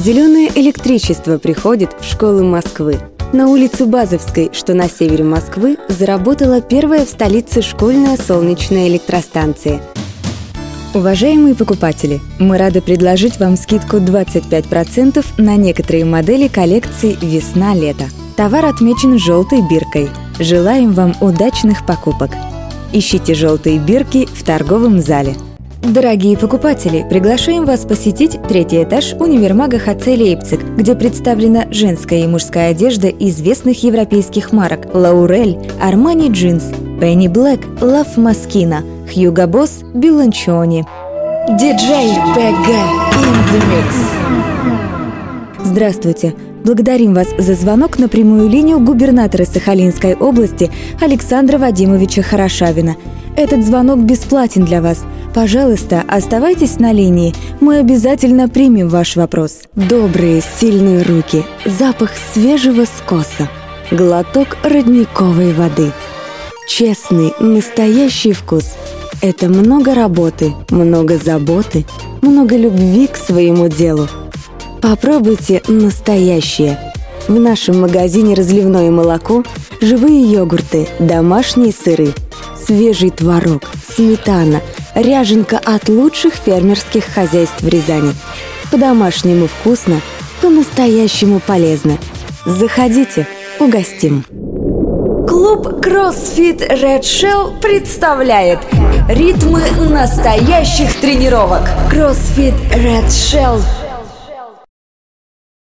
Зеленое электричество приходит в школы Москвы. На улице Базовской, что на севере Москвы, заработала первая в столице школьная солнечная электростанция. Уважаемые покупатели, мы рады предложить вам скидку 25% на некоторые модели коллекции «Весна-лето». Товар отмечен желтой биркой. Желаем вам удачных покупок. Ищите желтые бирки в торговом зале. Дорогие покупатели, приглашаем вас посетить третий этаж универмага ХЦ Лейпциг, где представлена женская и мужская одежда известных европейских марок Лаурель, Армани Джинс, Пенни Блэк, Лав Москина, Хьюго Босс, Биланчони. Диджей ПГ in the mix. Здравствуйте! Благодарим вас за звонок на прямую линию губернатора Сахалинской области Александра Вадимовича Хорошавина. Этот звонок бесплатен для вас. Пожалуйста, оставайтесь на линии. Мы обязательно примем ваш вопрос. Добрые, сильные руки, запах свежего скоса, глоток родниковой воды. Честный, настоящий вкус. Это много работы, много заботы, много любви к своему делу. Попробуйте настоящее. В нашем магазине разливное молоко, живые йогурты, домашние сыры, свежий творог, сметана, ряженка от лучших фермерских хозяйств в Рязани. По-домашнему вкусно, по-настоящему полезно. Заходите, угостим. Клуб CrossFit Red Shell представляет ритмы настоящих тренировок. CrossFit Red Shell